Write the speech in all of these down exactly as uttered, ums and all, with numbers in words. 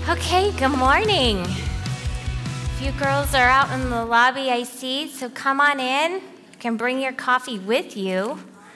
Okay, good morning. A few girls are out in the lobby, I see, so come on in. You can bring your coffee with you.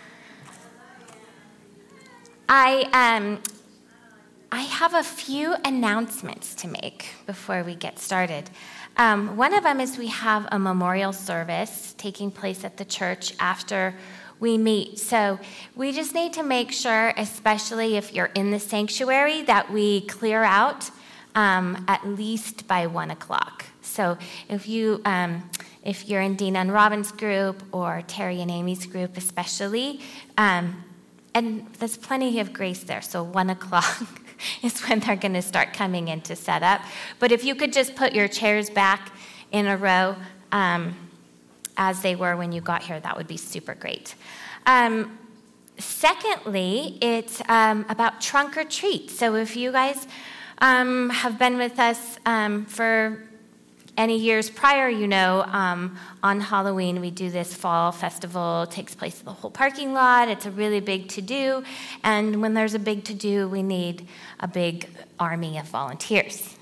I um, I have a few announcements to make before we get started. Um, one of them is we have a memorial service taking place at the church after we meet. So we just need to make sure, especially if you're in the sanctuary, that we clear out um, at least by one o'clock. So if you um, if you're in Dina and Robin's group or Terry and Amy's group, especially, um, and there's plenty of grace there. So one o'clock is when they're going to start coming in to set up. But if you could just put your chairs back in a row um, as they were when you got here, that would be super great. Um, secondly, it's um, about trunk or treat. So if you guys um, have been with us um, for any years prior, you know, um, on Halloween, we do this fall festival. It takes place in the whole parking lot. It's a really big to-do. And when there's a big to-do, we need a big army of volunteers.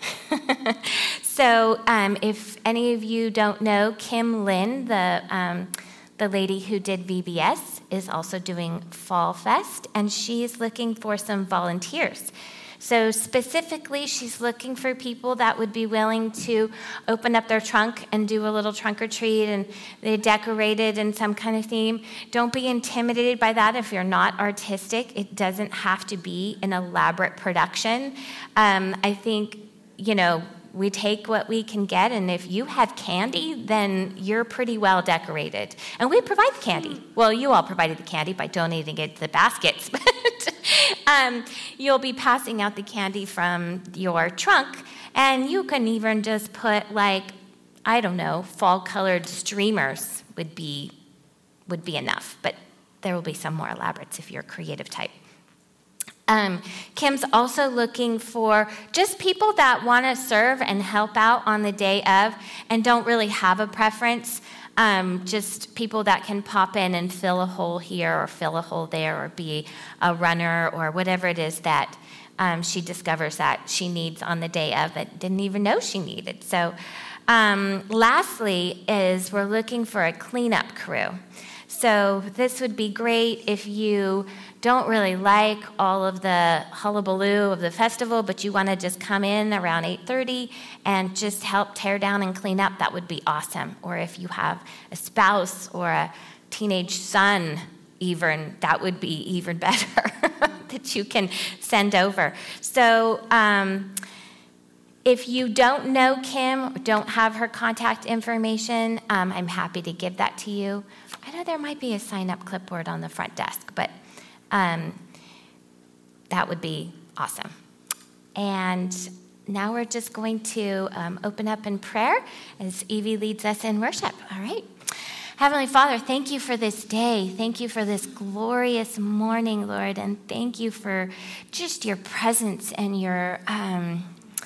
So um, if any of you don't know, Kim Lynn, the, um, the lady who did V B S, is also doing Fall Fest, and she's looking for some volunteers. So specifically, she's looking for people that would be willing to open up their trunk and do a little trunk or treat, and they decorate it in some kind of theme. Don't be intimidated by that if you're not artistic. It doesn't have to be an elaborate production. Um, I think, you know, we take what we can get, and if you have candy, then you're pretty well decorated. And we provide the candy. Well, you all provided the candy by donating it to the baskets, but um, you'll be passing out the candy from your trunk, and you can even just put, like, I don't know, fall-colored streamers would be would be enough, but there will be some more elaborates if you're a creative type. Um, Kim's also looking for just people that want to serve and help out on the day of and don't really have a preference, um, just people that can pop in and fill a hole here or fill a hole there or be a runner or whatever it is that um, she discovers that she needs on the day of that didn't even know she needed. So um, lastly is we're looking for a cleanup crew. So this would be great if you don't really like all of the hullabaloo of the festival, but you want to just come in around eight thirty and just help tear down and clean up. That would be awesome. Or if you have a spouse or a teenage son, even, that would be even better that you can send over. So um, if you don't know Kim, don't have her contact information, um, I'm happy to give that to you. I know there might be a sign-up clipboard on the front desk, but um, that would be awesome. And now we're just going to um, open up in prayer as Evie leads us in worship. All right. Heavenly Father, thank you for this day. Thank you for this glorious morning, Lord, and thank you for just your presence and your um,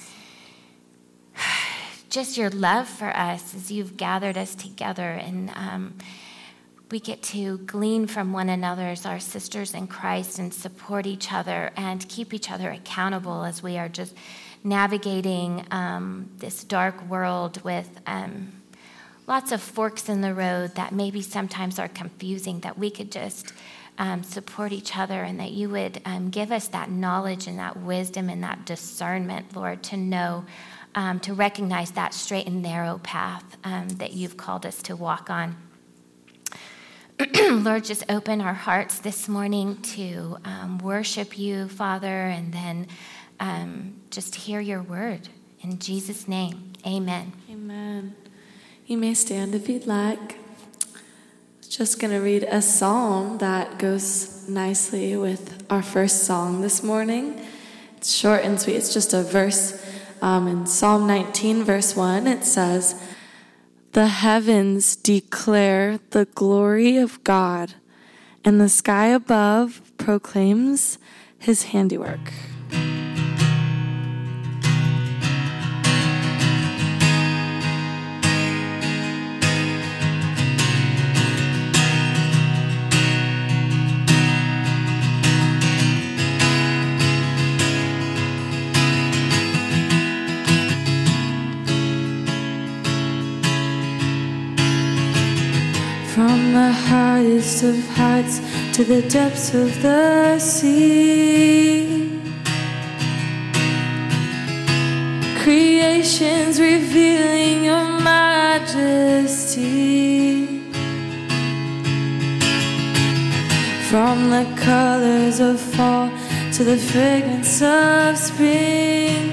just your love for us as you've gathered us together, and um, we get to glean from one another as our sisters in Christ and support each other and keep each other accountable as we are just navigating um, this dark world with um, lots of forks in the road that maybe sometimes are confusing, that we could just um, support each other, and that you would um, give us that knowledge and that wisdom and that discernment, Lord, to know, um, to recognize that straight and narrow path um, that you've called us to walk on. Lord, just open our hearts this morning to um, worship you, Father, and then um, just hear your word. In Jesus' name, amen. Amen. You may stand if you'd like. I'm just going to read a psalm that goes nicely with our first song this morning. It's short and sweet. It's just a verse um, in Psalm nineteen, verse one. It says, "The heavens declare the glory of God, and the sky above proclaims his handiwork." highest of heights to the depths of the sea. Creation's revealing your majesty. From the colors of fall to the fragrance of spring,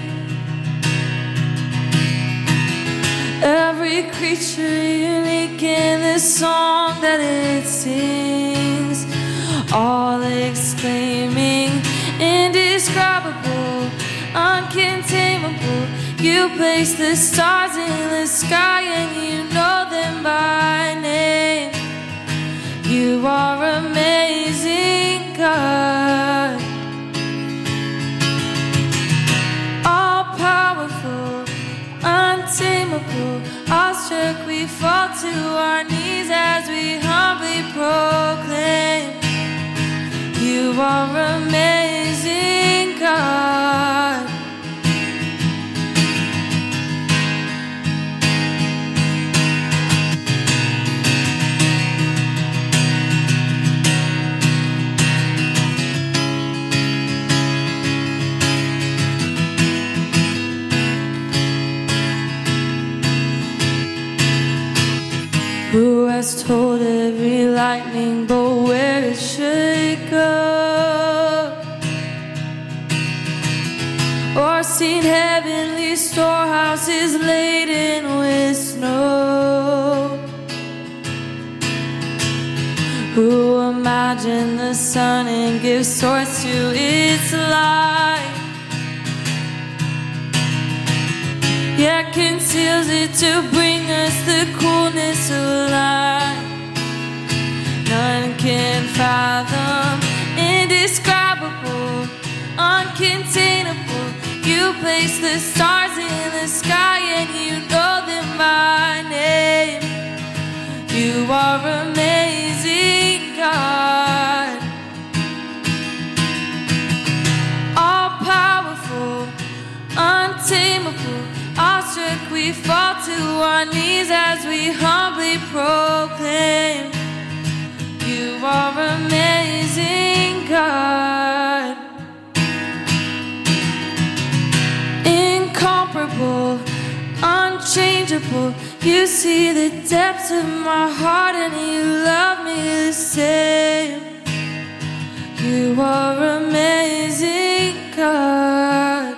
every creature unique in the song that it sings, all exclaiming, indescribable, uncontainable. You place the stars in the sky and you know them by name. You are amazing, God. All powerful, untamable, awestruck we fall to our knees as we humbly proclaim. You are amazing, God. Who has told every lightning bolt where it should go, or seen heavenly storehouses laden with snow? Who imagined the sun and gives source to its light, yet conceals it to bring us the coolness of life? None can fathom, indescribable, uncontainable. You place the stars in the sky and you know them by name. You are amazing, God. All powerful, untamable, awestruck we fall to our knees as we humbly proclaim. You are amazing, God. Incomparable, unchangeable. You see the depths of my heart and you love me the same. You are amazing, God.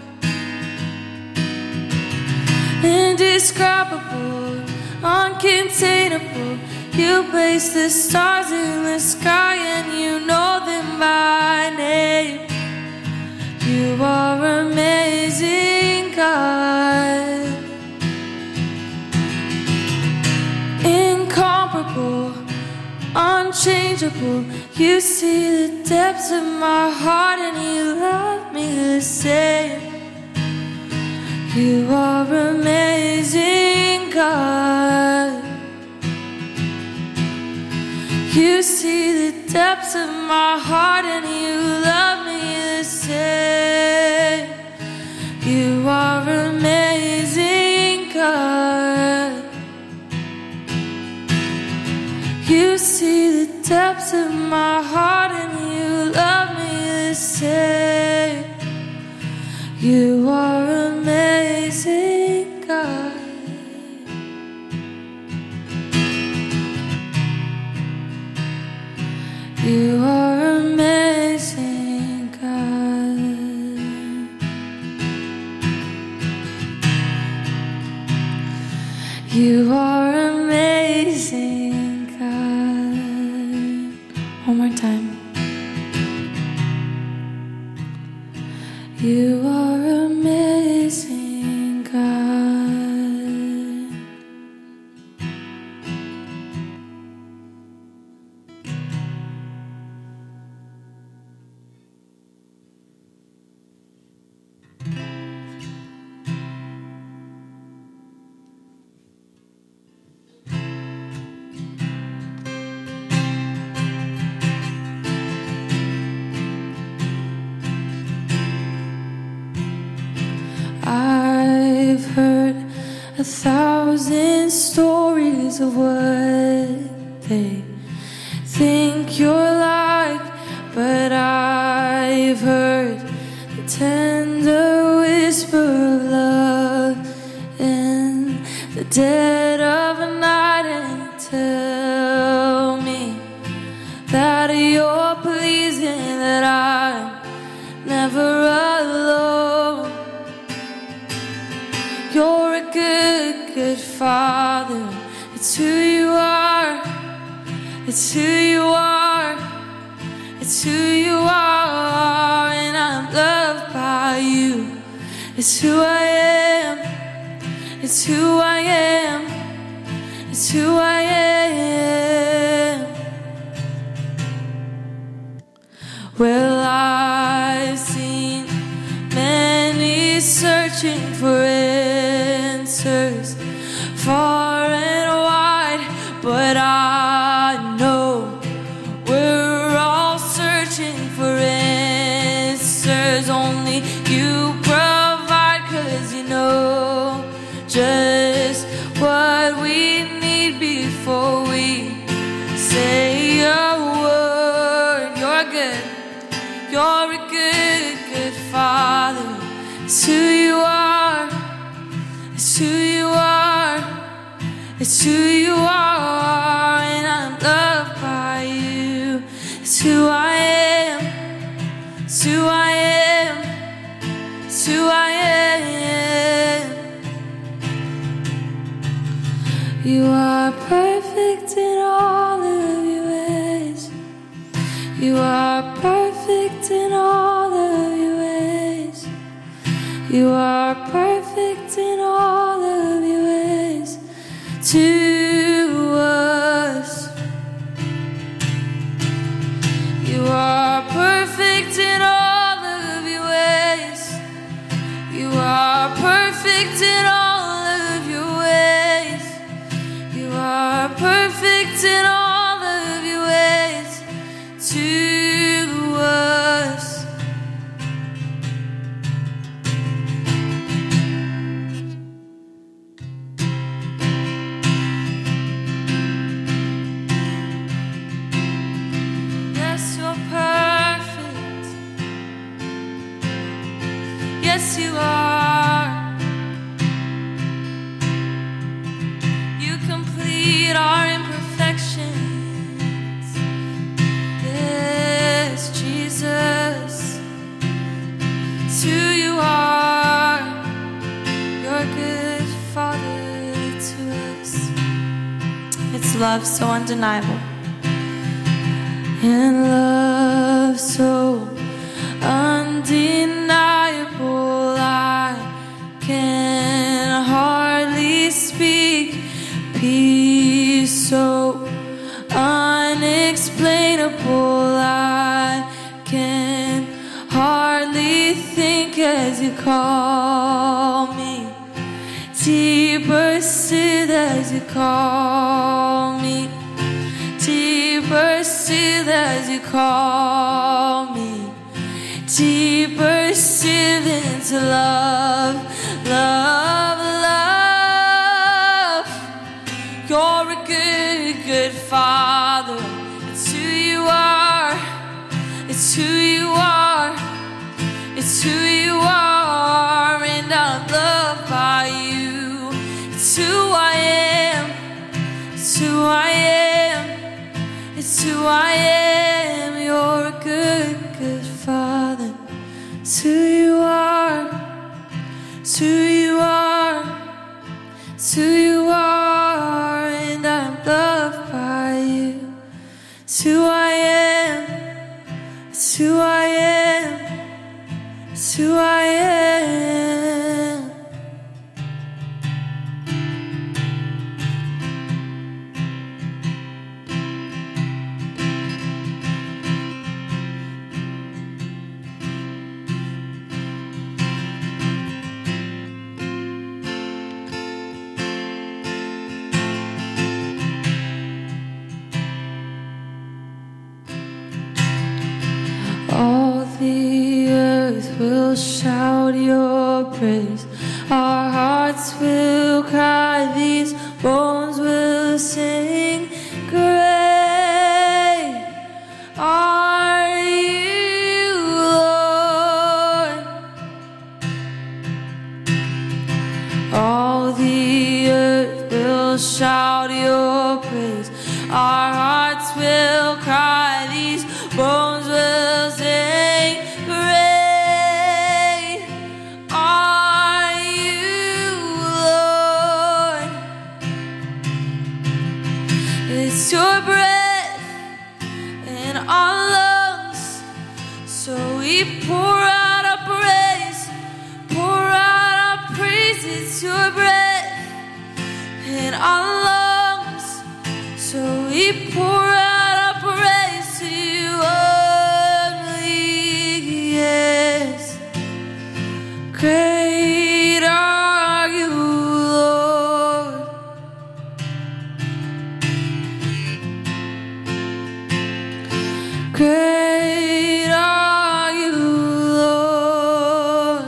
Indescribable, uncontainable. You place the stars in the sky and you know them by name. You are amazing, God. Incomparable, unchangeable. You see the depths of my heart and you love me the same. You are amazing, God. You see the depths of my heart and you love me the same. You are amazing, God. You see the depths of my heart and you love me the same. You are amazing, God. You are amazing, God. You are amazing, God. One more time. You are amazing, God. I've heard a thousand stories of what they think you're like, but I've heard the tender whisper of love in the dead of a night, and you tell me that you're pleasing, that I'm never alone. You're a good, good Father. It's who you are. It's who you are. It's who you are. And I'm loved by you. It's who I am. It's who I am. It's who I am. Well, I've seen many searching for answers far and wide, but I know we're all searching for answers. Only you provide, 'cause you know just what we need before we say a word. You're good. You're a good, good Father. It's who you are. It's who you are. It's who you are. And I'm loved by you. It's who I am. It's who I am. It's who I am. You are perfect in all of your ways. You are perfect in all of your ways. You are perfect in all of your ways to us. You are perfect in all of your ways. You are perfect in all of your ways. You are perfect in all of your ways to us. Yes, you're perfect. Yes, you are. You complete our imperfections. Yes, Jesus. It's who you are. You're a good Father to us. It's love so undeniable. And love so undeniable, I can hardly speak. Peace so unexplainable, I can hardly think as you call me. Deeper still as you call me. Deeper still as you call me. Deeper still into love, love, love. You're a good, good Father. It's who you are. It's who you are. It's who you are. And I'm loved by you. It's who I am. It's who I am. It's who I am. You're a good, good Father. It's who you are. It's who you are. It's who you are. And I'm loved by you. It's who I am. It's who I am. It's who I am. All the earth will shout your praise. Our hearts will cry. These bones will sing. Great our lungs. So we pour out our praise, pour out our praise. It's your breath in our lungs. So we pour out our praise to you only, yes. Great are you, Lord. Great are you, Lord.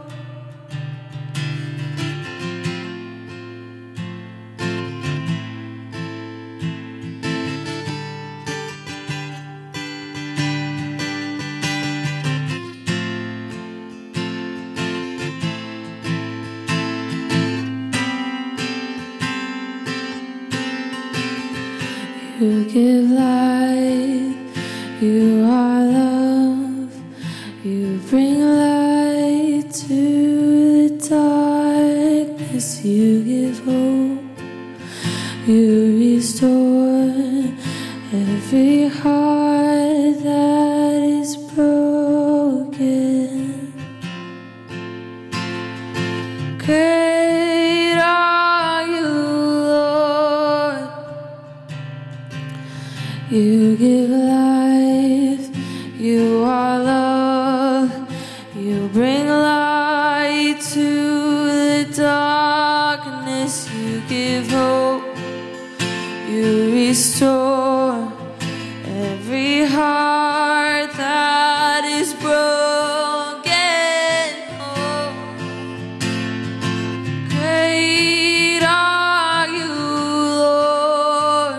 You give life, you are love, you bring light to the darkness, you give hope, you restore every heart that is broken. Great are you, Lord. You give life, you are love, you bring light to the darkness, you give hope, you restore every heart that is broken. Oh, great are you, Lord.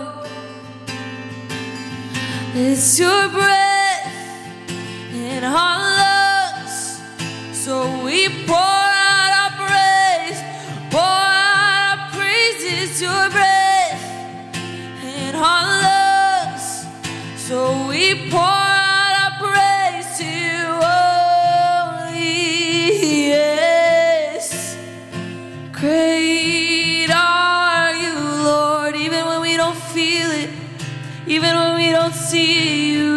It's your breath in our lungs, so we pour out our praise, pour out our praise. It's your breath in our lungs, so we pour out our praise to you only, yes. Great are you, Lord, even when we don't feel it, even when we don't see you.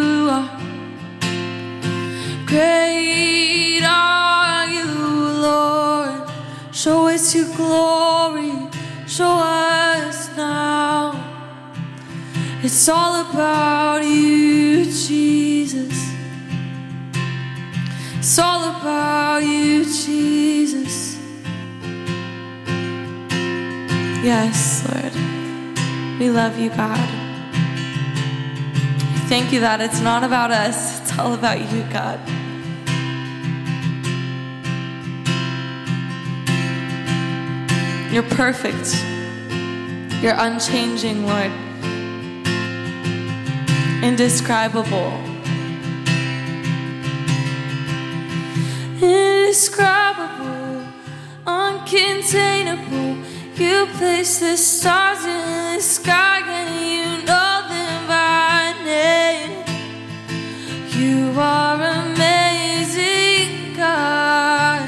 Great are you, Lord. Show us your glory, show us now. It's all about you, Jesus. It's all about you, Jesus. Yes, Lord. We love you, God. Thank you that it's not about us, it's all about you, God. You're perfect. You're unchanging, Lord. Indescribable. Indescribable, uncontainable. You place the stars in the sky and you know them by name. You are amazing, God.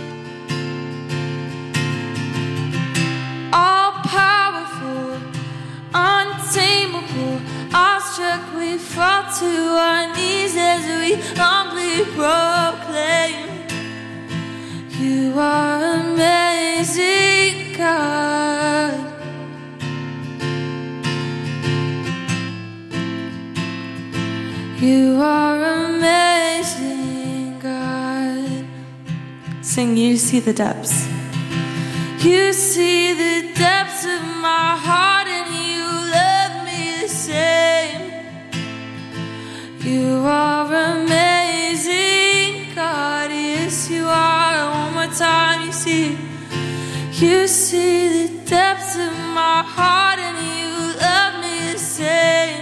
All powerful, untamable. Awestruck, we fall to our knees as we humbly proclaim. You are amazing, God. You are amazing, God. Sing, you see the depths. You see the depths of my heart and you love me the same. You are amazing, God. Yes, you are. One more time, you see. You see the depths of my heart and you love me the same.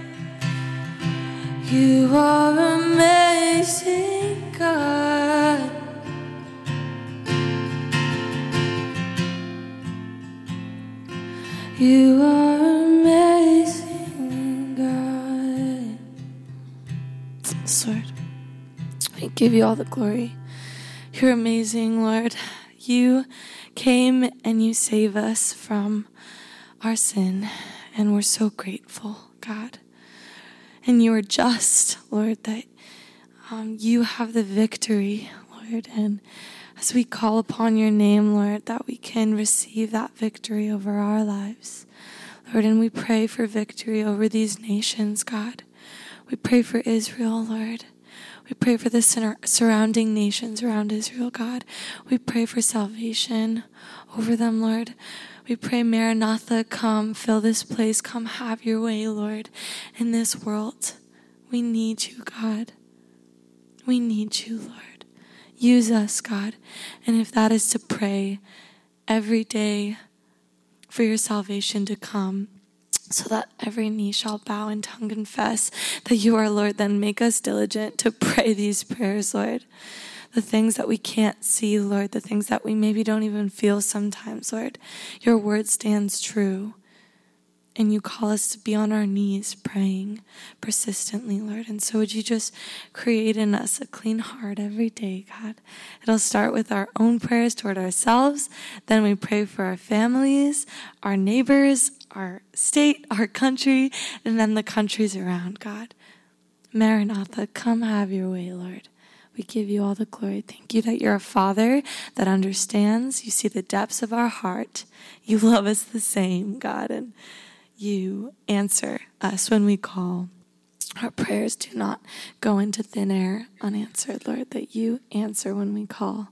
You are amazing, God. You are amazing, God. Lord, we give you all the glory. You're amazing, Lord. You came and you saved us from our sin, and we're so grateful, God. and you are just, Lord, that um, you have the victory, Lord. And as we call upon your name, Lord, that we can receive that victory over our lives, Lord. And we pray for victory over these nations, God. We pray for Israel, Lord. We pray for the sur- surrounding nations around Israel, God. We pray for salvation over them, Lord. We pray, Maranatha, come, fill this place. Come have your way, Lord, in this world. We need you, God. We need you, Lord. Use us, God. And if that is to pray every day for your salvation to come, so that every knee shall bow and tongue confess that you are Lord, then make us diligent to pray these prayers, Lord. The things that we can't see, Lord, the things that we maybe don't even feel sometimes, Lord. Your word stands true. And you call us to be on our knees praying persistently, Lord. And so would you just create in us a clean heart every day, God. It'll start with our own prayers toward ourselves. Then we pray for our families, our neighbors, our state, our country, and then the countries around, God. Maranatha, come have your way, Lord. We give you all the glory. Thank you that you're a Father that understands. You see the depths of our heart. You love us the same, God, and you answer us when we call. Our prayers do not go into thin air unanswered, Lord, that you answer when we call.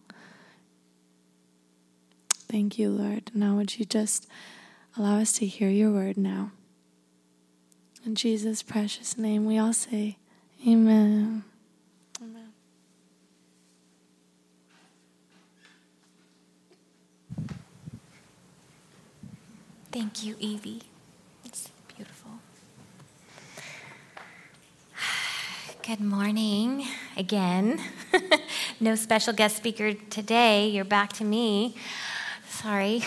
Thank you, Lord. Now would you just allow us to hear your word now. In Jesus' precious name, we all say, amen. Amen. Thank you, Evie. It's beautiful. Good morning again. No special guest speaker today. You're back to me. Sorry.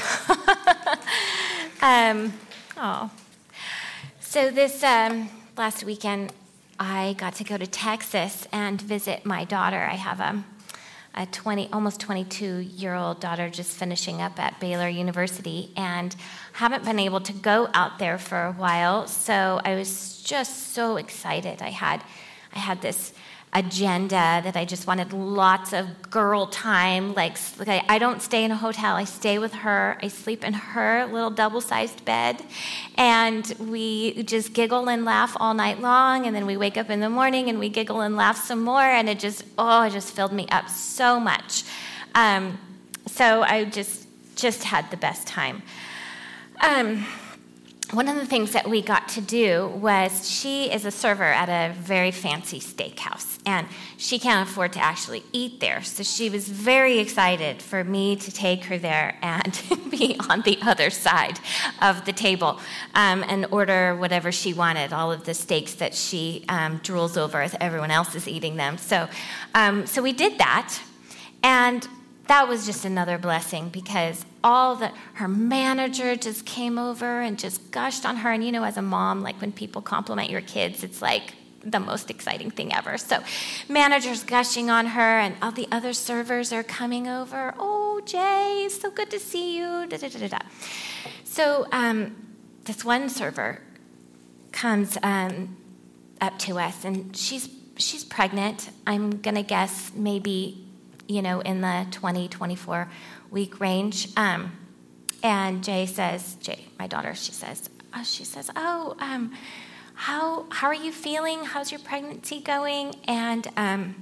um, oh. So this um, last weekend, I got to go to Texas and visit my daughter. I have a, a twenty, almost twenty-two-year-old daughter just finishing up at Baylor University, and haven't been able to go out there for a while. So I was just so excited. I had, I had this agenda that I just wanted lots of girl time. Like, like I don't stay in a hotel. I stay with her. I sleep in her little double-sized bed. And we just giggle and laugh all night long. And then we wake up in the morning and we giggle and laugh some more. And it just, oh, it just filled me up so much. Um, so I just, just had the best time. Um, One of the things that we got to do was, she is a server at a very fancy steakhouse, and she can't afford to actually eat there. So she was very excited for me to take her there and be on the other side of the table um, and order whatever she wanted, all of the steaks that she um, drools over as everyone else is eating them. So, um, so we did that, and that was just another blessing, because all the, her manager just came over and just gushed on her. And you know, as a mom, like when people compliment your kids, it's like the most exciting thing ever. So manager's gushing on her, and all the other servers are coming over. Oh, Jay, so good to see you. Da, da, da, da, da. So um, this one server comes um, up to us, and she's she's pregnant. I'm going to guess maybe, you know, in the twenty, twenty-four week range. Um, and Jay says, Jay, my daughter, she says, oh, she says, oh, um, how how are you feeling? How's your pregnancy going? And um,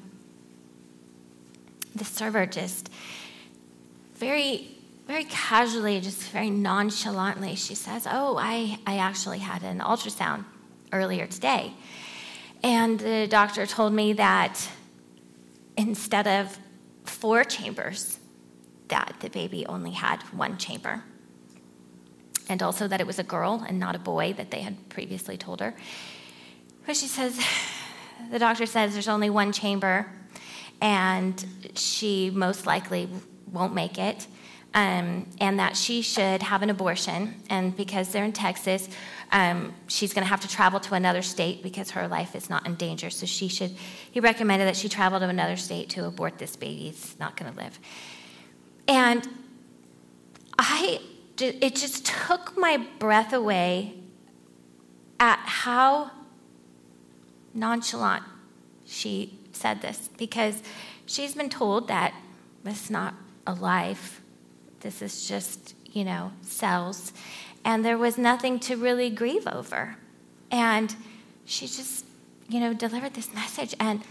the server just very, very casually, just very nonchalantly, she says, oh, I, I actually had an ultrasound earlier today. And the doctor told me that instead of four chambers, that the baby only had one chamber. And also that it was a girl and not a boy that they had previously told her. But she says, the doctor says there's only one chamber, and she most likely won't make it, um, and that she should have an abortion. And because they're in Texas, um, she's going to have to travel to another state because her life is not in danger. So she should, he recommended that she travel to another state to abort this baby. It's not going to live. And I, it just took my breath away at how nonchalant she said this, because she's been told that it's not alive. This is just, you know, cells. And there was nothing to really grieve over. And she just, you know, delivered this message. And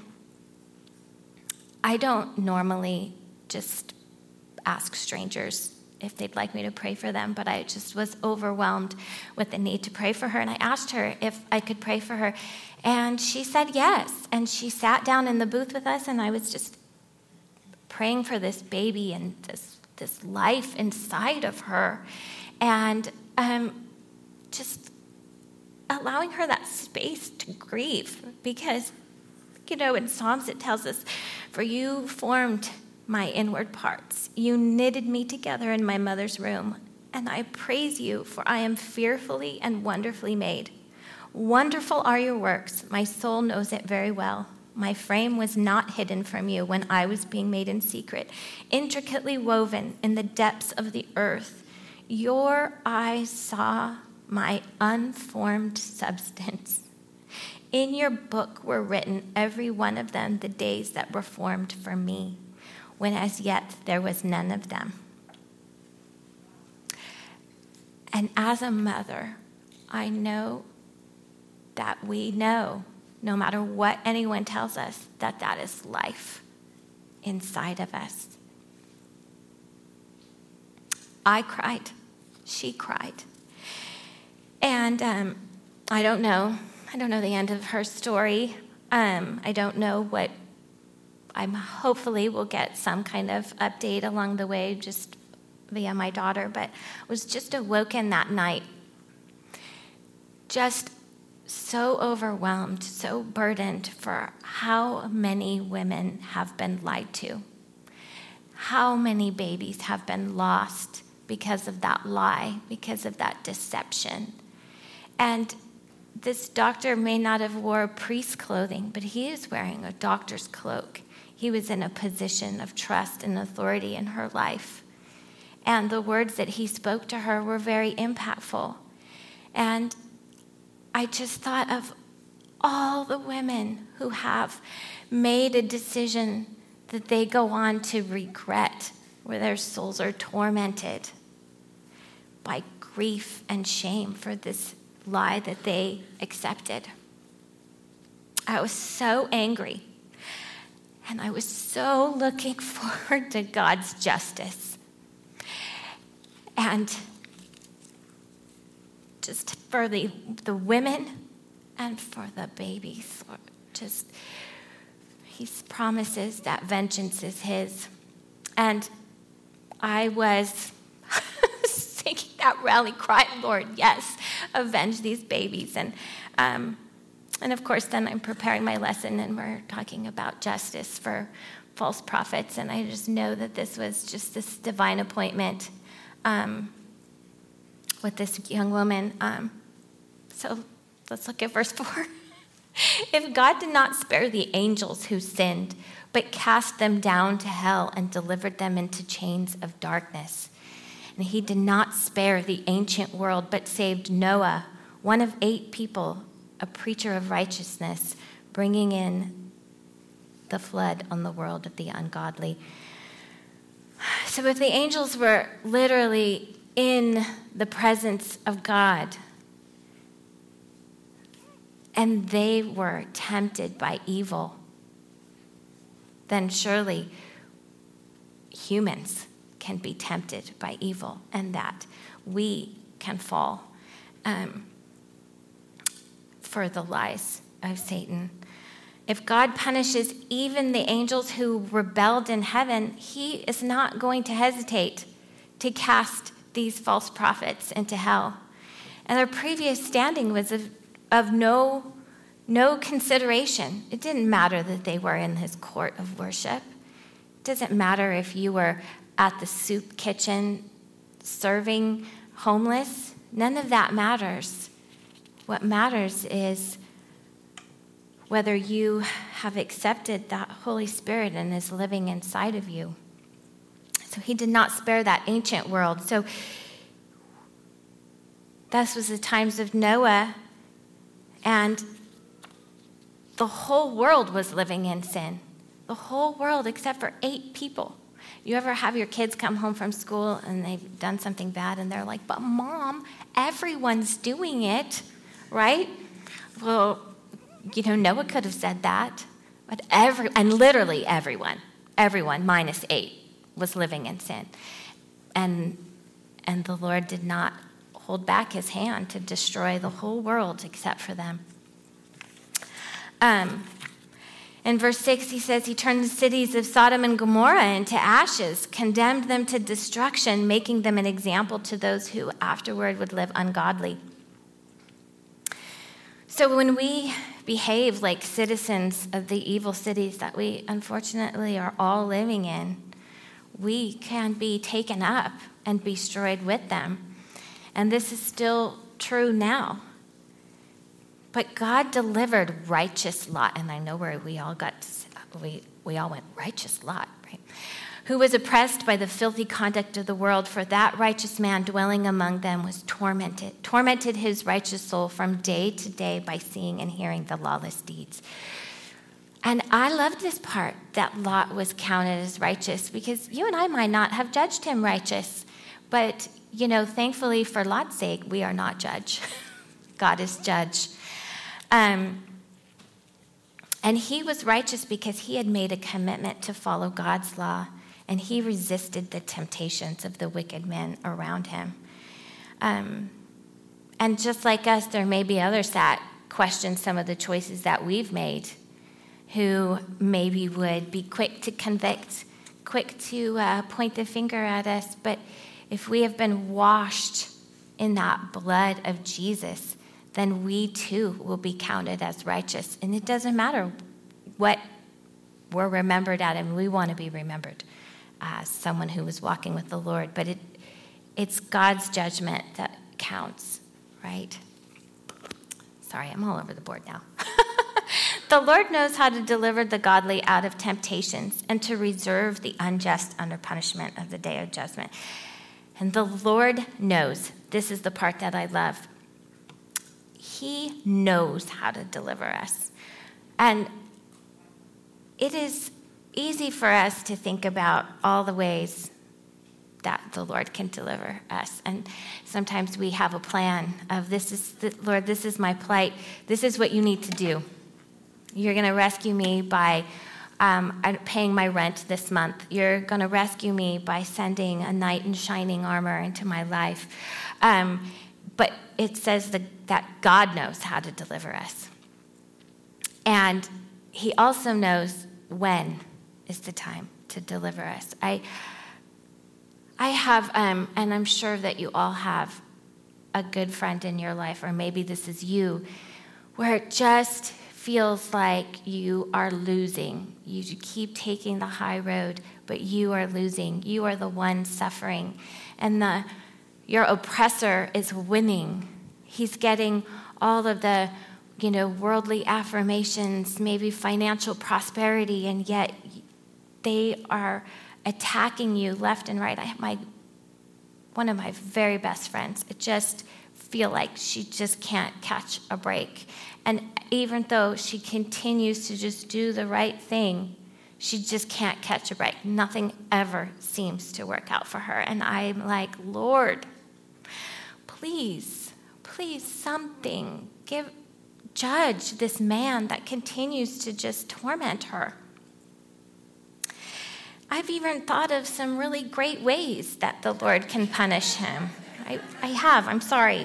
I don't normally just ask strangers if they'd like me to pray for them, but I just was overwhelmed with the need to pray for her. And I asked her if I could pray for her. And she said yes. And she sat down in the booth with us, and I was just praying for this baby and this, this life inside of her. And um, just allowing her that space to grieve. Because, you know, in Psalms it tells us, "For you formed my inward parts. You knitted me together in my mother's womb. And I praise you, for I am fearfully and wonderfully made. Wonderful are your works. My soul knows it very well. My frame was not hidden from you when I was being made in secret, intricately woven in the depths of the earth. Your eyes saw my unformed substance. In your book were written, every one of them, the days that were formed for me, when as yet there was none of them." And as a mother, I know that we know, no matter what anyone tells us, that that is life inside of us. I cried. She cried. And um, I don't know. I don't know the end of her story. Um, I don't know what I'm hopefully will get some kind of update along the way just via my daughter, but was just awoken that night, just so overwhelmed, so burdened for how many women have been lied to, how many babies have been lost because of that lie, because of that deception. And this doctor may not have wore priest clothing, but he is wearing a doctor's cloak. He was in a position of trust and authority in her life. And the words that he spoke to her were very impactful. And I just thought of all the women who have made a decision that they go on to regret, where their souls are tormented by grief and shame for this lie that they accepted. I was so angry. And I was so looking forward to God's justice. And just for the, the women and for the babies, just he promises that vengeance is his. And I was singing that rally cry, Lord, yes, avenge these babies. And um, And of course, then I'm preparing my lesson, and we're talking about justice for false prophets. And I just know that this was just this divine appointment um, with this young woman. Um, so let's look at verse four. "If God did not spare the angels who sinned, but cast them down to hell and delivered them into chains of darkness. And he did not spare the ancient world, but saved Noah, one of eight people, a preacher of righteousness, bringing in the flood on the world of the ungodly." So if the angels were literally in the presence of God, and they were tempted by evil, then surely humans can be tempted by evil, and that we can fall um, for the lies of Satan. If God punishes even the angels who rebelled in heaven, he is not going to hesitate to cast these false prophets into hell. And their previous standing was of, of no, no consideration. It didn't matter that they were in his court of worship. It doesn't matter if you were at the soup kitchen serving homeless. None of that matters. What matters is whether you have accepted that Holy Spirit and is living inside of you. So he did not spare that ancient world. So this was the times of Noah, and the whole world was living in sin. The whole world except for eight people. You ever have your kids come home from school and they've done something bad and they're like, but Mom, everyone's doing it, right? Well, you know, Noah could have said that, but every, and literally everyone, everyone minus eight was living in sin. And, and the Lord did not hold back his hand to destroy the whole world except for them. Um, in verse six, he says, he turned the cities of Sodom and Gomorrah into ashes, condemned them to destruction, making them an example to those who afterward would live ungodly. So when we behave like citizens of the evil cities that we unfortunately are all living in, we can be taken up and destroyed with them. And this is still true now. But God delivered righteous Lot, and I know where we all got, to, we, we all went, righteous Lot, right? Who was oppressed by the filthy conduct of the world, for that righteous man dwelling among them was tormented, tormented his righteous soul from day to day by seeing and hearing the lawless deeds. And I loved this part, that Lot was counted as righteous, because you and I might not have judged him righteous, but, you know, thankfully for Lot's sake, we are not judge. God is judge. Um, and he was righteous because he had made a commitment to follow God's law, and he resisted the temptations of the wicked men around him. Um, and just like us, there may be others that question some of the choices that we've made, who maybe would be quick to convict, quick to uh, point the finger at us. But if we have been washed in that blood of Jesus, then we too will be counted as righteous. And it doesn't matter what we're remembered at, and we want to be remembered as someone who was walking with the Lord. But it, it's God's judgment that counts, right? Sorry, I'm all over the board now. The Lord knows how to deliver the godly out of temptations and to reserve the unjust under punishment of the day of judgment. And the Lord knows, this is the part that I love, he knows how to deliver us. And it is easy for us to think about all the ways that the Lord can deliver us. And sometimes we have a plan of, this is, the, Lord, this is my plight. This is what you need to do. You're going to rescue me by um, paying my rent this month. You're going to rescue me by sending a knight in shining armor into my life. Um, but it says that, that God knows how to deliver us. And he also knows when is the time to deliver us. I I have, um, and I'm sure that you all have, a good friend in your life, or maybe this is you, where it just feels like you are losing. You keep taking the high road, but you are losing. You are the one suffering. And the your oppressor is winning. He's getting all of the, you know, worldly affirmations, maybe financial prosperity, and yet they are attacking you left and right. I have my one of my very best friends. I just feel like she just can't catch a break. And even though she continues to just do the right thing, she just can't catch a break. Nothing ever seems to work out for her. And I'm like, Lord, please, please, something. Give, judge this man that continues to just torment her. I've even thought of some really great ways that the Lord can punish him. I, I have, I'm sorry.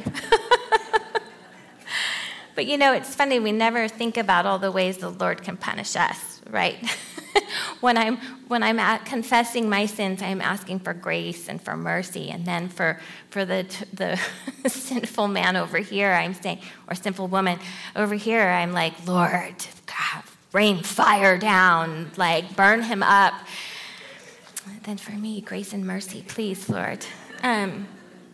But you know, it's funny, we never think about all the ways the Lord can punish us, right? when I'm when I'm at confessing my sins, I'm asking for grace and for mercy, and then for for the the sinful man over here, I'm saying, or sinful woman over here, I'm like, Lord, God, rain fire down, like burn him up. And then for me, grace and mercy, please, Lord. Um,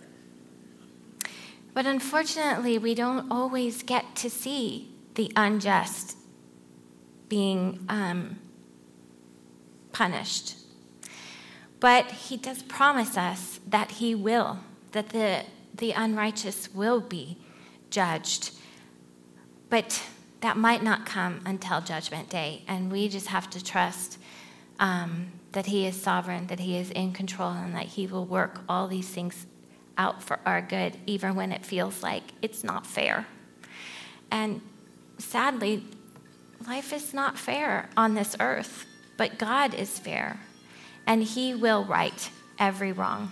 but unfortunately, we don't always get to see the unjust being um, punished. But he does promise us that he will, that the, the unrighteous will be judged. But that might not come until Judgment Day. And we just have to trust um, that he is sovereign, that he is in control, and that he will work all these things out for our good, even when it feels like it's not fair. And sadly, life is not fair on this earth, but God is fair, and he will right every wrong.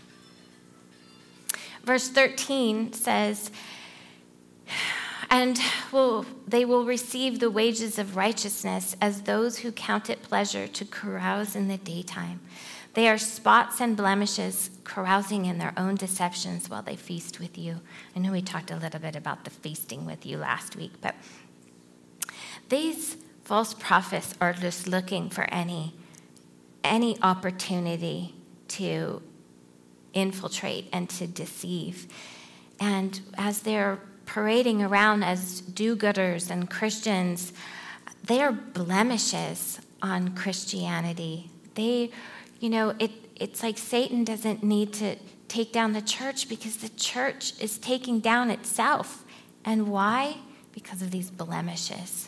Verse thirteen says, and will, they will receive the wages of righteousness as those who count it pleasure to carouse in the daytime. They are spots and blemishes, carousing in their own deceptions while they feast with you. I know we talked a little bit about the feasting with you last week, but these false prophets are just looking for any, any opportunity to infiltrate and to deceive. And as they're parading around as do-gooders and Christians, they are blemishes on Christianity. They, you know, it, it's like Satan doesn't need to take down the church because the church is taking down itself. And why? Because of these blemishes.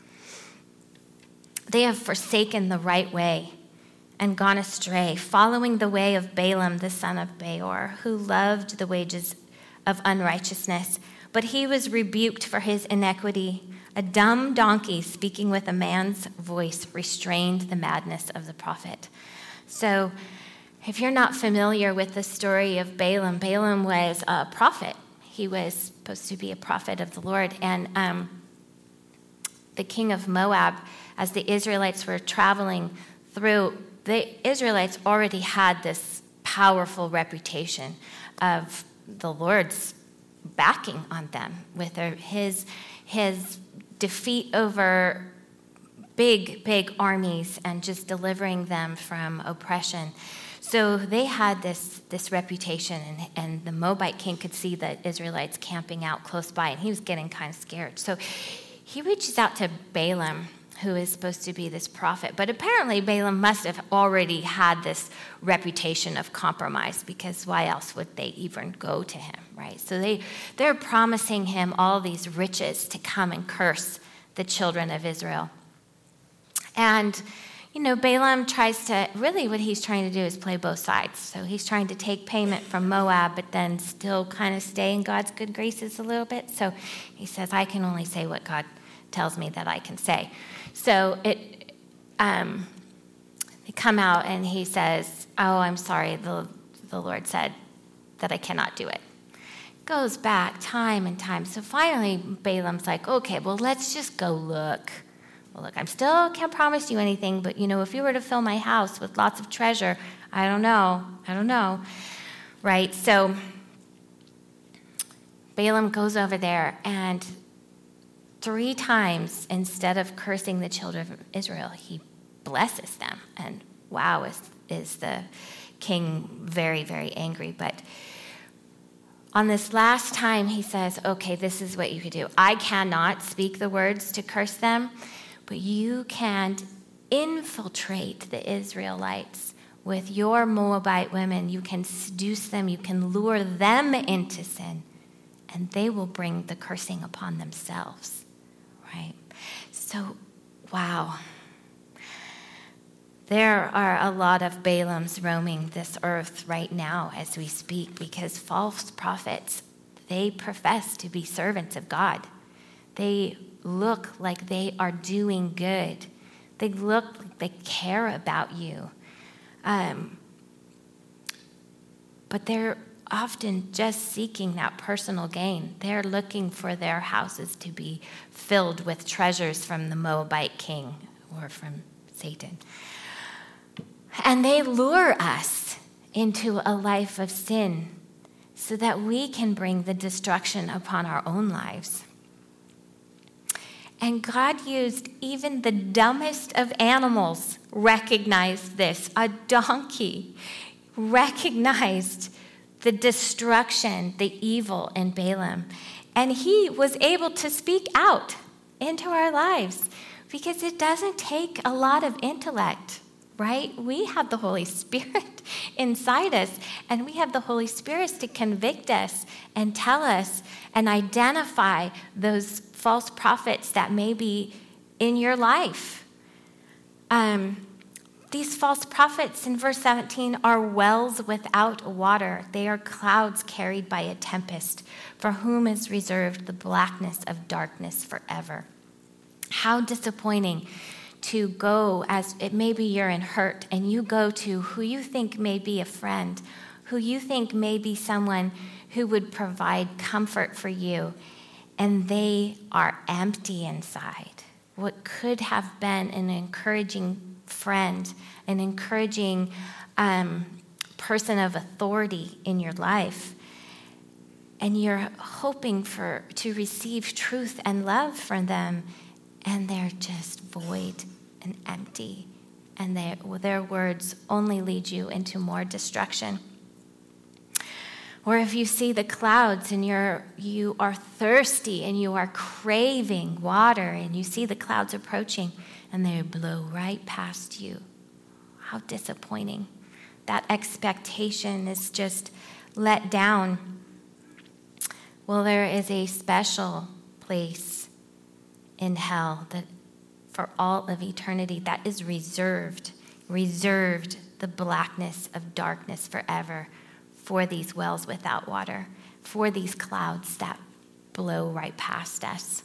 They have forsaken the right way and gone astray, following the way of Balaam, the son of Beor, who loved the wages of unrighteousness. But he was rebuked for his iniquity. A dumb donkey speaking with a man's voice restrained the madness of the prophet. So if you're not familiar with the story of Balaam, Balaam was a prophet. He was supposed to be a prophet of the Lord. And um, the king of Moab, as the Israelites were traveling through, the Israelites already had this powerful reputation of the Lord's backing on them with their, his, his defeat over big, big armies and just delivering them from oppression. So they had this, this reputation, and, and the Moabite king could see the Israelites camping out close by, and he was getting kind of scared. So he reaches out to Balaam, who is supposed to be this prophet. But apparently Balaam must have already had this reputation of compromise, because why else would they even go to him, right? So they, they're promising him all these riches to come and curse the children of Israel. And, you know, Balaam tries to, really what he's trying to do is play both sides. So he's trying to take payment from Moab, but then still kind of stay in God's good graces a little bit. So he says, I can only say what God tells me that I can say. So it, um, they come out and he says, oh, I'm sorry, the, the Lord said that I cannot do it. Goes back time and time. So finally, Balaam's like, okay, well, let's just go look. Well, look, I still can't promise you anything, but, you know, if you were to fill my house with lots of treasure, I don't know, I don't know, right? So Balaam goes over there, and three times, instead of cursing the children of Israel, he blesses them. And wow, is, is the king very, very angry. But on this last time, he says, okay, this is what you could do. I cannot speak the words to curse them, but you can infiltrate the Israelites with your Moabite women. You can seduce them. You can lure them into sin, and they will bring the cursing upon themselves. Right? So, wow. There are a lot of Balaams roaming this earth right now as we speak, because false prophets, they profess to be servants of God. They look like they are doing good. They look like they care about you. Um, but they're often just seeking that personal gain. They're looking for their houses to be filled with treasures from the Moabite king or from Satan. And they lure us into a life of sin so that we can bring the destruction upon our own lives. And God used even the dumbest of animals recognized this. A donkey recognized the destruction, the evil in Balaam. And he was able to speak out into our lives, because it doesn't take a lot of intellect right? We have the Holy Spirit inside us, and we have the Holy Spirit to convict us and tell us and identify those false prophets that may be in your life. Um, these false prophets in verse seventeen are wells without water. They are clouds carried by a tempest, for whom is reserved the blackness of darkness forever. How disappointing to go, as it maybe you're in hurt, and you go to who you think may be a friend, who you think may be someone who would provide comfort for you, and they are empty inside. What could have been an encouraging friend, an encouraging um, person of authority in your life, and you're hoping for to receive truth and love from them, and they're just void and empty, and they, their words only lead you into more destruction. Or if you see the clouds and you're you are thirsty and you are craving water, and you see the clouds approaching and they blow right past you. How disappointing. That expectation is just let down. Well, there is a special place in hell that for all of eternity that is reserved, reserved the blackness of darkness forever for these wells without water, for these clouds that blow right past us.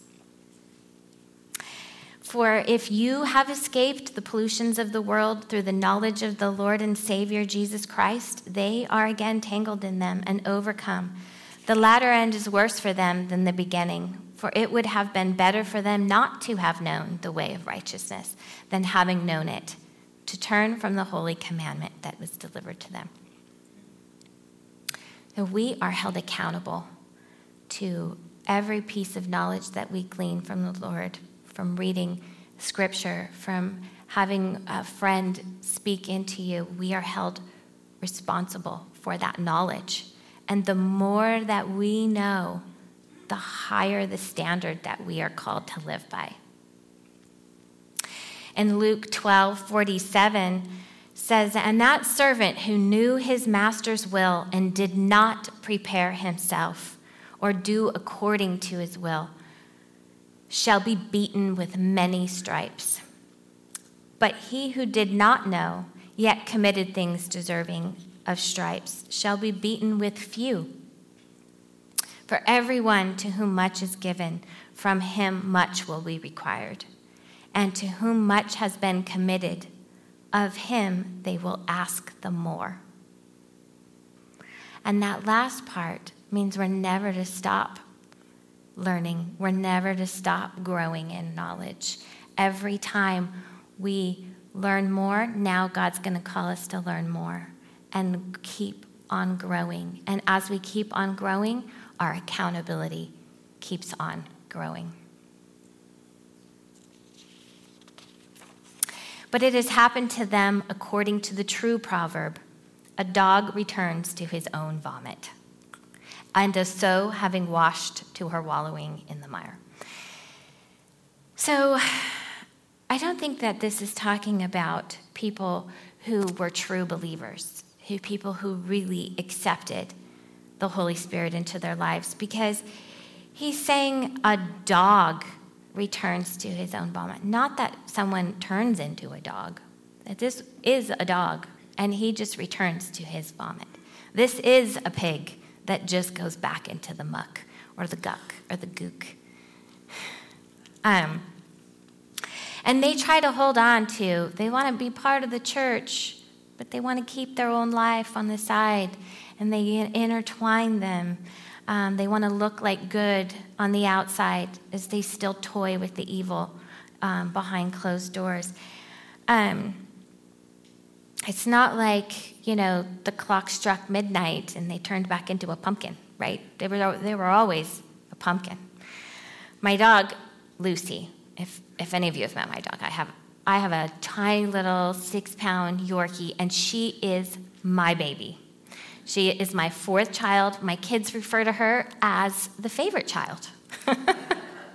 For if you have escaped the pollutions of the world through the knowledge of the Lord and Savior Jesus Christ, they are again tangled in them and overcome. The latter end is worse for them than the beginning. For it would have been better for them not to have known the way of righteousness than having known it, to turn from the holy commandment that was delivered to them. So we are held accountable to every piece of knowledge that we glean from the Lord, from reading scripture, from having a friend speak into you. We are held responsible for that knowledge. And the more that we know, the higher the standard that we are called to live by. And Luke twelve forty-seven says, and that servant who knew his master's will and did not prepare himself or do according to his will shall be beaten with many stripes. But he who did not know, yet committed things deserving of stripes, shall be beaten with few. For everyone to whom much is given, from him much will be required. And to whom much has been committed, of him they will ask the more. And that last part means we're never to stop learning. We're never to stop growing in knowledge. Every time we learn more, now God's going to call us to learn more and keep on growing. And as we keep on growing, our accountability keeps on growing. But it has happened to them according to the true proverb, a dog returns to his own vomit, and a sow having washed to her wallowing in the mire. So I don't think that this is talking about people who were true believers, who people who really accepted the Holy Spirit into their lives, because he's saying a dog returns to his own vomit. Not that someone turns into a dog. That this is a dog, and he just returns to his vomit. This is a pig that just goes back into the muck or the guck or the gook. Um, and they try to hold on to, they want to be part of the church, but they want to keep their own life on the side, and they intertwine them. Um, they want to look like good on the outside as they still toy with the evil um, behind closed doors. Um, it's not like, you know, the clock struck midnight and they turned back into a pumpkin, right? They were they were always a pumpkin. My dog, Lucy, if if any of you have met my dog, I have I have a tiny little six-pound Yorkie, and she is my baby. She is my fourth child. My kids refer to her as the favorite child.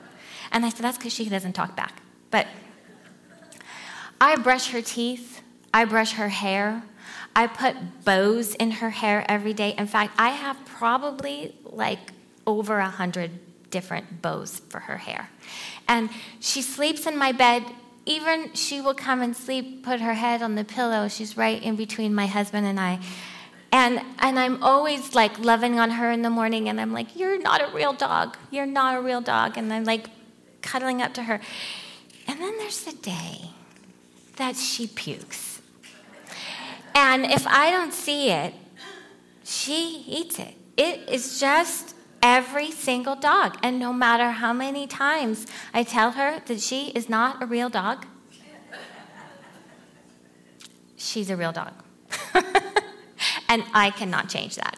And I said, that's because she doesn't talk back. But I brush her teeth. I brush her hair. I put bows in her hair every day. In fact, I have probably like over a hundred different bows for her hair. And she sleeps in my bed. Even she will come and sleep, put her head on the pillow. She's right in between my husband and I. And and I'm always like loving on her in the morning, and I'm like, you're not a real dog. You're not a real dog. And I'm like cuddling up to her. And then there's the day that she pukes. And if I don't see it, she eats it. It is just every single dog. And no matter how many times I tell her that she is not a real dog, she's a real dog. And I cannot change that.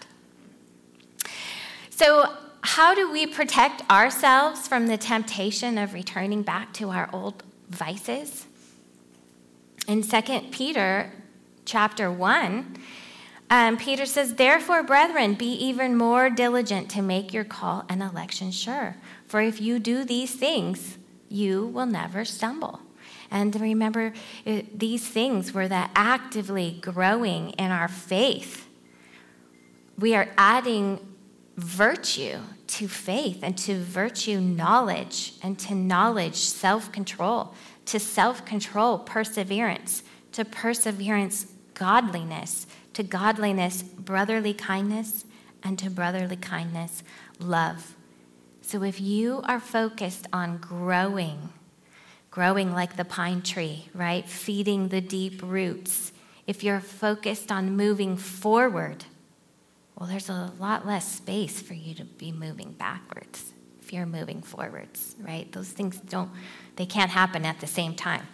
So how do we protect ourselves from the temptation of returning back to our old vices? In Second Peter chapter one, um, Peter says, therefore, brethren, be even more diligent to make your call and election sure. For if you do these things, you will never stumble. And remember, it, these things were that actively growing in our faith. We are adding virtue to faith, and to virtue knowledge, and to knowledge self-control, to self-control perseverance, to perseverance godliness, to godliness brotherly kindness, and to brotherly kindness love. So if you are focused on growing, growing like the pine tree, right? Feeding the deep roots. If you're focused on moving forward, well, there's a lot less space for you to be moving backwards if you're moving forwards, right? Those things don't, they can't happen at the same time.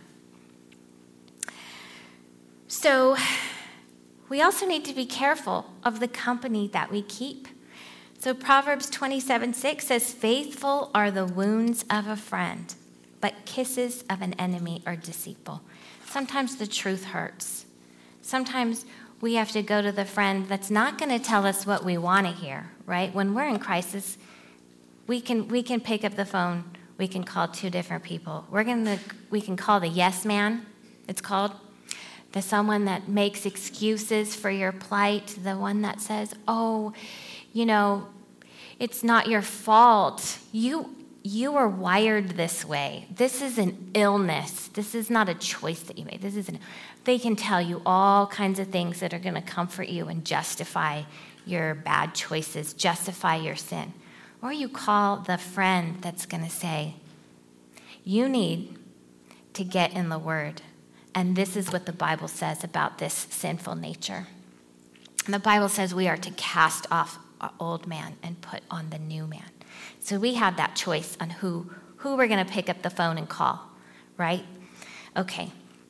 So we also need to be careful of the company that we keep. So Proverbs twenty-seven six says, faithful are the wounds of a friend, but kisses of an enemy are deceitful. Sometimes the truth hurts. Sometimes we have to go to the friend that's not going to tell us what we want to hear, right? When we're in crisis, we can we can pick up the phone. We can call two different people. We're gonna we can call the yes man, it's called, the someone that makes excuses for your plight, the one that says, "Oh, you know, it's not your fault. You you are wired this way. This is an illness. This is not a choice that you made. This is an." They can tell you all kinds of things that are going to comfort you and justify your bad choices, justify your sin. Or you call the friend that's going to say, you need to get in the Word. And this is what the Bible says about this sinful nature. And the Bible says we are to cast off our old man and put on the new man. So we have that choice on who, who we're going to pick up the phone and call, right? Okay.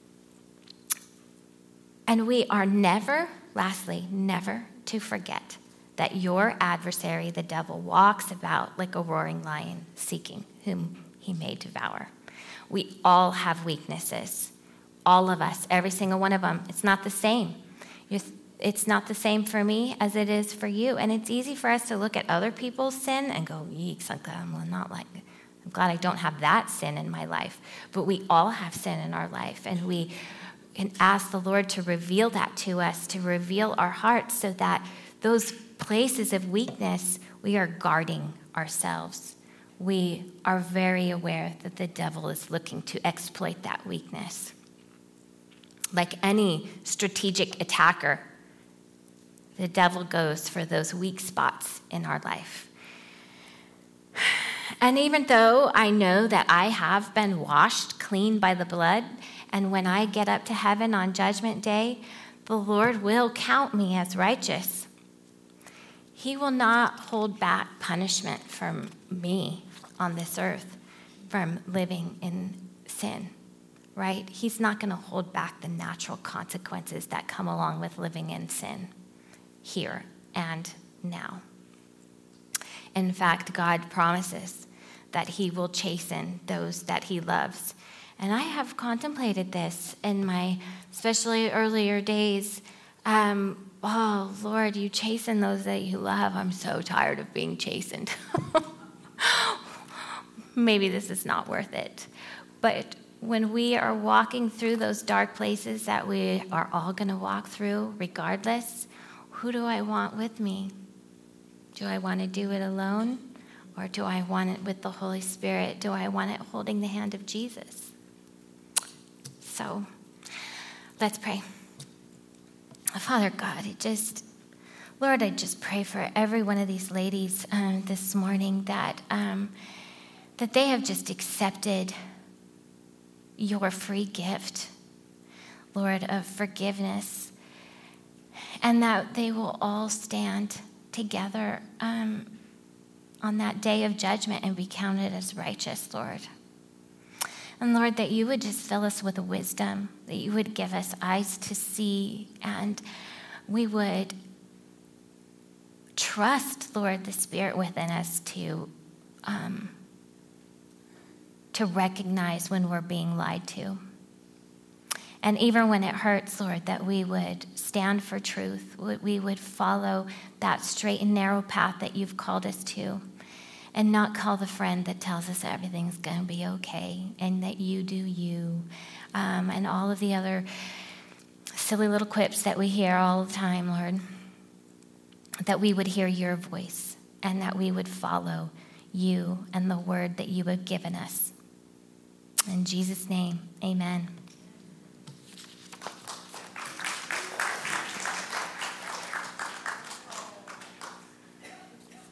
And we are never, lastly, never to forget that your adversary, the devil, walks about like a roaring lion, seeking whom he may devour. We all have weaknesses. All of us, every single one of them. It's not the same. It's not the same for me as it is for you. And it's easy for us to look at other people's sin and go, yeeks, I'm not like, I'm glad I don't have that sin in my life. But we all have sin in our life, and we can ask the Lord to reveal that to us, to reveal our hearts, so that those places of weakness, we are guarding ourselves. We are very aware that the devil is looking to exploit that weakness. Like any strategic attacker, the devil goes for those weak spots in our life. And even though I know that I have been washed clean by the blood, and when I get up to heaven on Judgment Day, the Lord will count me as righteous. He will not hold back punishment from me on this earth from living in sin, right? He's not going to hold back the natural consequences that come along with living in sin here and now. In fact, God promises that he will chasten those that he loves. And I have contemplated this in my especially earlier days. Um, oh, Lord, you chasten those that you love. I'm so tired of being chastened. Maybe this is not worth it. But when we are walking through those dark places that we are all going to walk through regardless, who do I want with me? Do I want to do it alone? Or do I want it with the Holy Spirit? Do I want it holding the hand of Jesus? So let's pray. Father God, it just, Lord, I just pray for every one of these ladies um, this morning that um, that they have just accepted your free gift, Lord, of forgiveness, and that they will all stand together um, on that day of judgment and be counted as righteous, Lord. And Lord, that you would just fill us with wisdom, that you would give us eyes to see, and we would trust, Lord, the Spirit within us to um, to recognize when we're being lied to. And even when it hurts, Lord, that we would stand for truth, we would follow that straight and narrow path that you've called us to, and not call the friend that tells us everything's going to be okay and that you do you, um, and all of the other silly little quips that we hear all the time, Lord. That we would hear your voice and that we would follow you and the word that you have given us. In Jesus' name, amen.